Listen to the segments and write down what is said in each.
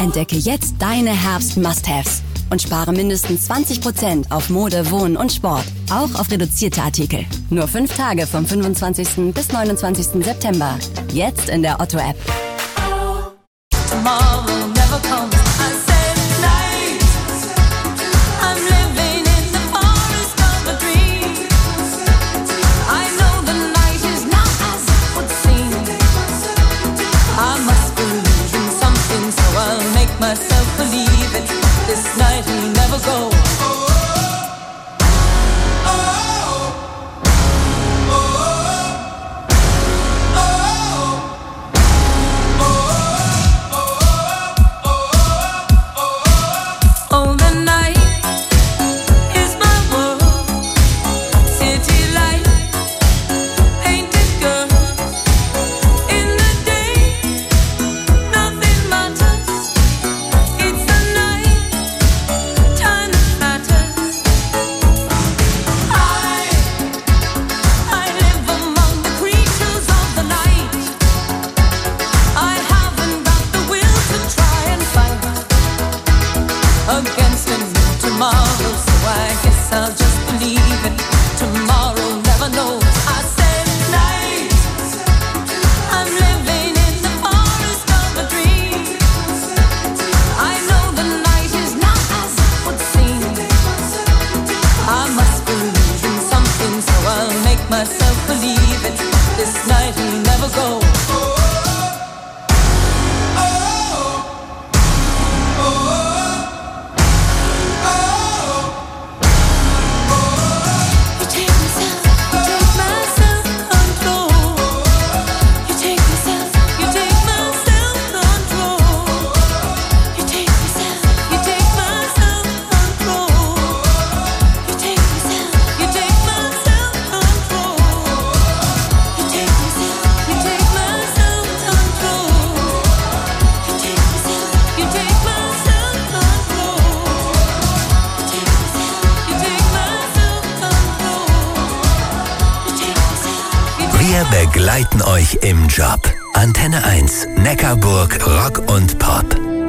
Entdecke jetzt deine Herbst-Must-Haves und spare mindestens 20% auf Mode, Wohnen und Sport. Auch auf reduzierte Artikel. Nur 5 Tage vom 25. bis 29. September. Jetzt in der Otto-App. Myself believe it. This night will never go. Begleiten euch im Job. Antenne 1, Neckarburg, Rock und Pop.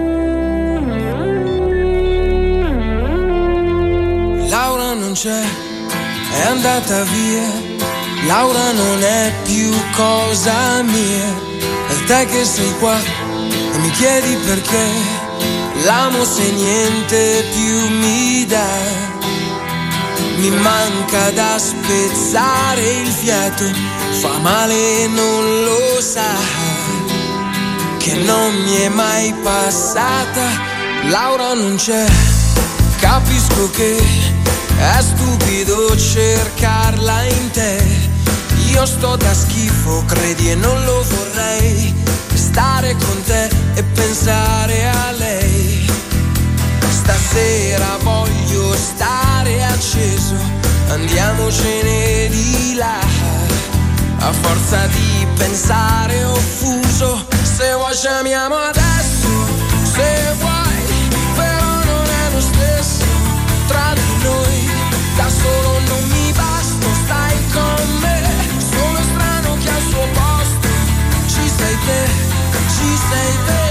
Laura non c'è, è andata via. Laura non è più cosa mia. E te che sei qua e mi chiedi perché l'amo se niente più mi dà. Mi manca da spezzare il fiato, fa male e non lo sa, che non mi è mai passata. Laura non c'è, capisco che è stupido cercarla in te. Io sto da schifo, credi, e non lo vorrei, stare con te e pensare a lei. Stasera voglio stare acceso, andiamocene di là. A forza di pensare offuso, se vuoi chiamiamo adesso, se vuoi, però non è lo stesso tra di noi. Da solo non mi basta, stai con me, sono strano che al suo posto ci sei te, ci sei te.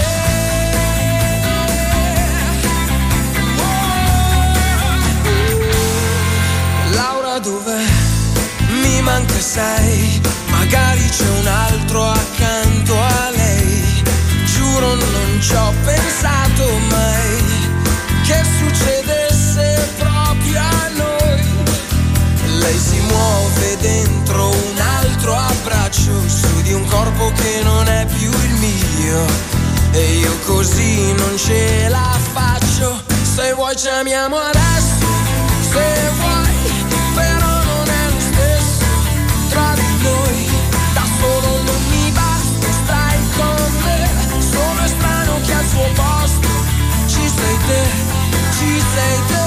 Laura dov'è? Mi manca, sai, magari c'è un altro accanto a lei. Giuro non ci ho pensato mai che succedesse proprio a noi. Lei si muove dentro un altro abbraccio, su di un corpo che non è più il mio, e io così non ce la faccio. Se vuoi chiamiamo adesso, se vuoi, però non è lo stesso tra di noi. Da solo non mi basta, stai con me, sono strano che al suo posto ci sei te, ci sei te.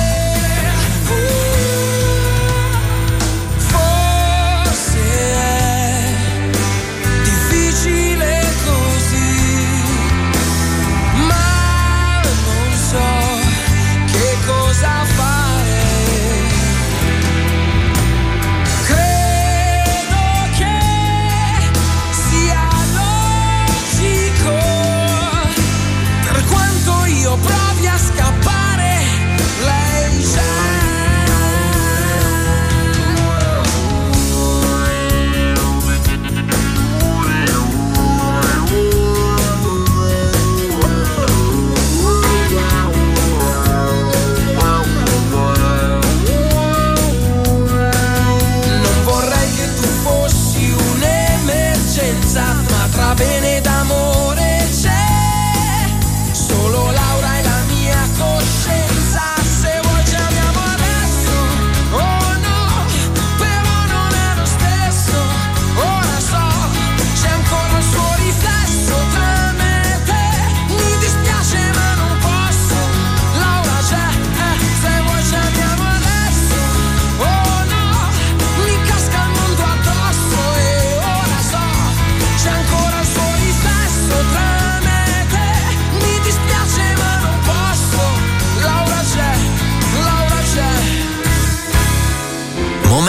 Forse è difficile così, ma non so che cosa fare.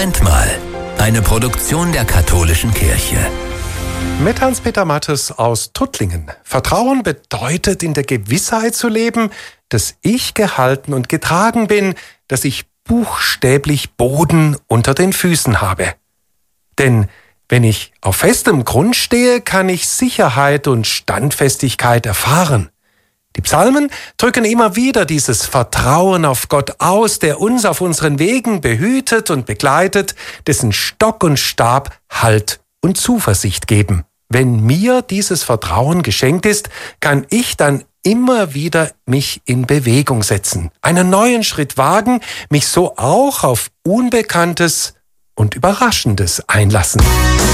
Moment mal. Eine Produktion der Katholischen Kirche. Mit Hans-Peter Mattes aus Tuttlingen. Vertrauen bedeutet, in der Gewissheit zu leben, dass ich gehalten und getragen bin, dass ich buchstäblich Boden unter den Füßen habe. Denn wenn ich auf festem Grund stehe, kann ich Sicherheit und Standfestigkeit erfahren. Die Psalmen drücken immer wieder dieses Vertrauen auf Gott aus, der uns auf unseren Wegen behütet und begleitet, dessen Stock und Stab Halt und Zuversicht geben. Wenn mir dieses Vertrauen geschenkt ist, kann ich dann immer wieder mich in Bewegung setzen, einen neuen Schritt wagen, mich so auch auf Unbekanntes und Überraschendes einlassen.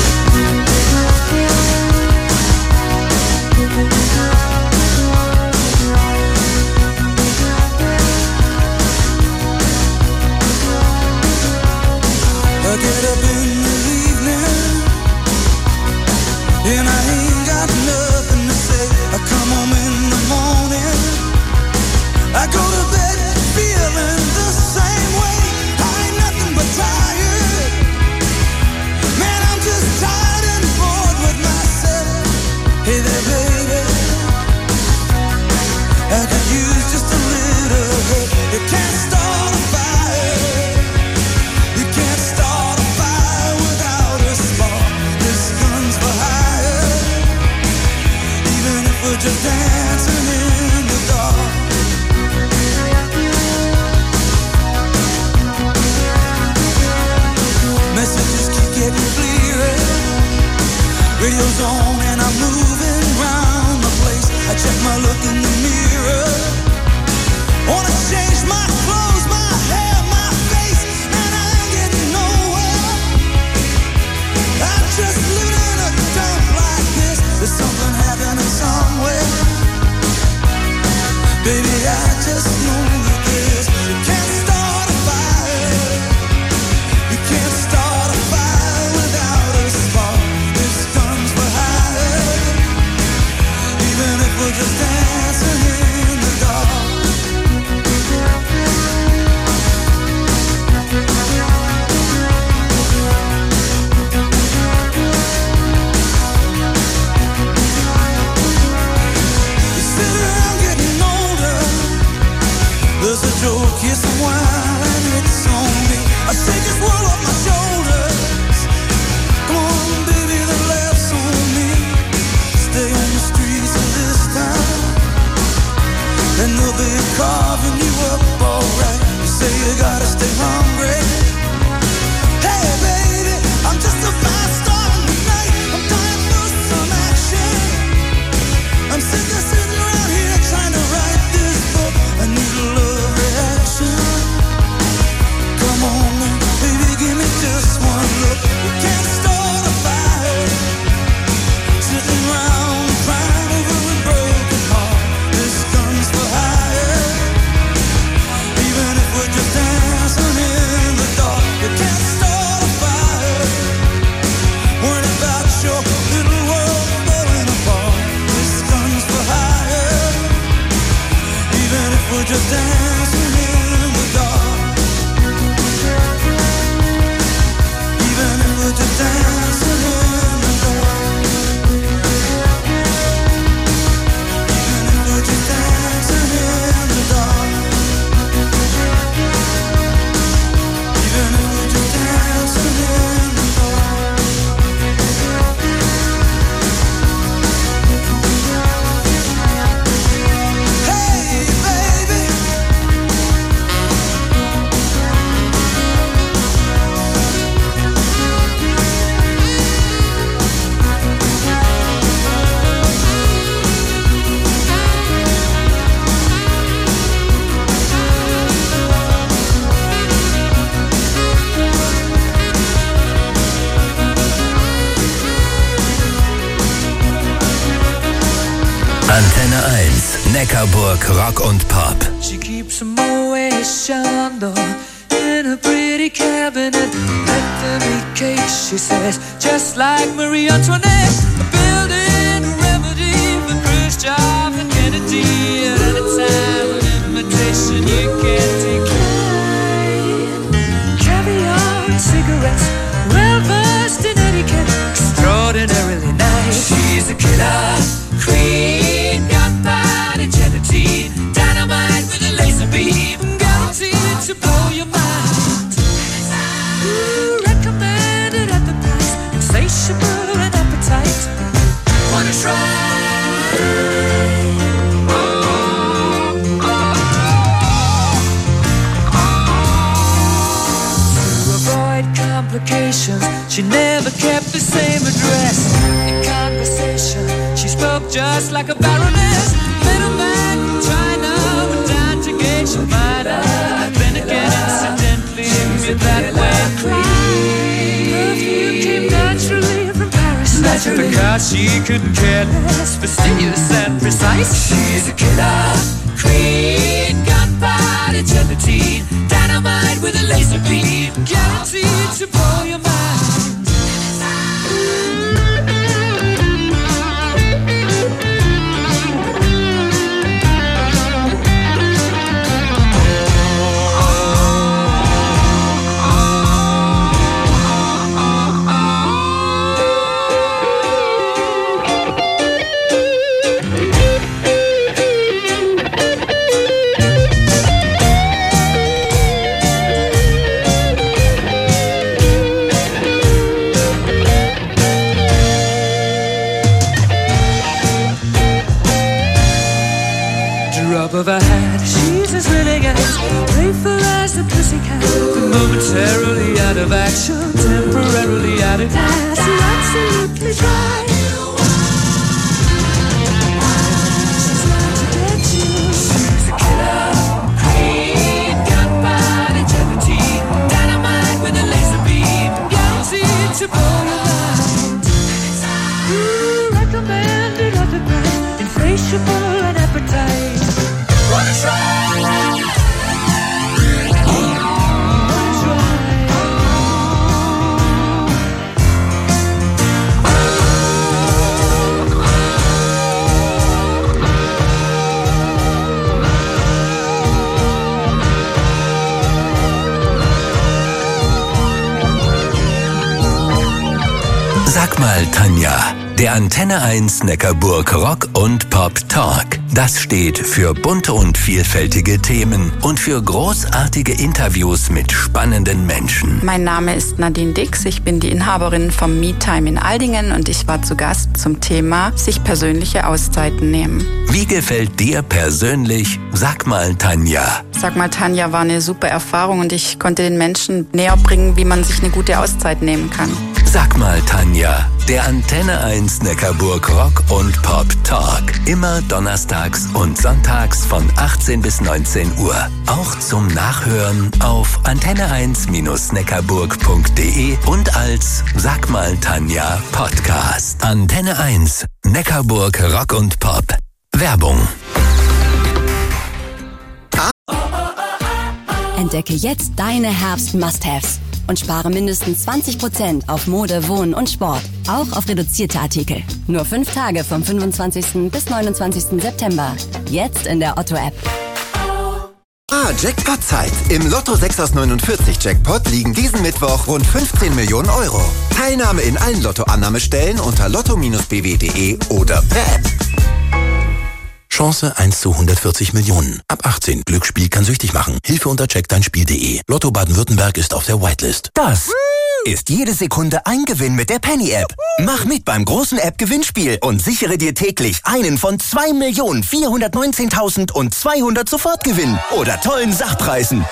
Radio's on and I'm moving round the place. I check my look in the mirror. Wanna change my clothes, my hair, my face, and I ain't getting nowhere. I'm just living in a dump like this. There's something happening somewhere. Baby, I just know that this. You can't start a fire. You can't start a fire without a spark. We're just dancing in the dark. You sit around getting older. There's a joke, here's some wine, and it's on me. I shake this world off my shoulders. Come on, baby, the laughs on me. Stay on the streets of this town, and they'll be carving you up alright. You say you gotta stay hungry. Hey baby, I'm just a fast star tonight. I'm dying for some action. I'm sick of sitting around here trying to write this book. I need a love reaction. Come on now, baby, give me just one look. You can't start a fire sitting around crying over a broken heart. This gun's for hire. Even if we're just dancing in the dark, you can't start a fire. Worried about your little world falling apart. This gun's for hire. Even if we're just dancing in the dark. Even if we're just dancing in the dark. Antenne 1, Neckarburg Rock und Pop. She keeps them always shined in a pretty cabinet. Let them eat cake, she says, just like Marie Antoinette. Building a remedy for Khrushchev and Kennedy. At any time, an invitation you can't decline. Caviar and cigarettes. She never kept the same address. In conversation, she spoke just like a baroness. Middleman from China went down to gauge your mind. Then again, incidentally, you're that way. Perfume came naturally from Paris. Naturally. Because she couldn't care less, fastidious and precise. She's a killer queen, gunpowder gelatine, dynamite with a laser beam, guaranteed to blow your mind. Of her hat, she's as willing as playful as the pussycat, but momentarily out of action, temporarily out of gas. You're absolutely dry. She's out to get you. She's a killer queen, gunpowder gelatine, dynamite with a laser beam, guaranteed to blow your mind. Recommended underground, insatiable and appetite. Wanna try? Sag mal, Tanja, der Antenne 1 Neckarburg Rock und Pop Talk. Das steht für bunte und vielfältige Themen und für großartige Interviews mit spannenden Menschen. Mein Name ist Nadine Dix, ich bin die Inhaberin vom MeTime in Aldingen und ich war zu Gast zum Thema sich persönliche Auszeiten nehmen. Wie gefällt dir persönlich Sag mal, Tanja? Sag mal, Tanja war eine super Erfahrung und ich konnte den Menschen näher bringen, wie man sich eine gute Auszeit nehmen kann. Sag mal, Tanja, der Antenne 1 Neckarburg Rock und Pop Talk. Immer donnerstags und sonntags von 18 bis 19 Uhr. Auch zum Nachhören auf antenne1-neckarburg.de und als Sag mal, Tanja Podcast. Antenne 1 Neckarburg Rock und Pop. Werbung. Entdecke jetzt deine Herbst-Must-Haves und spare mindestens 20% auf Mode, Wohnen und Sport. Auch auf reduzierte Artikel. Nur 5 Tage vom 25. bis 29. September. Jetzt in der Otto-App. Jackpot-Zeit. Im Lotto 6 aus 49 Jackpot liegen diesen Mittwoch rund 15 Millionen Euro. Teilnahme in allen Lotto-Annahmestellen unter lotto-bw.de oder per App. Chance 1 zu 140 Millionen. Ab 18. Glücksspiel kann süchtig machen. Hilfe unter checkdeinspiel.de. Lotto Baden-Württemberg ist auf der Whitelist. Das ist jede Sekunde ein Gewinn mit der Penny-App. Mach mit beim großen App-Gewinnspiel und sichere dir täglich einen von 2.419.200 Sofortgewinn oder tollen Sachpreisen.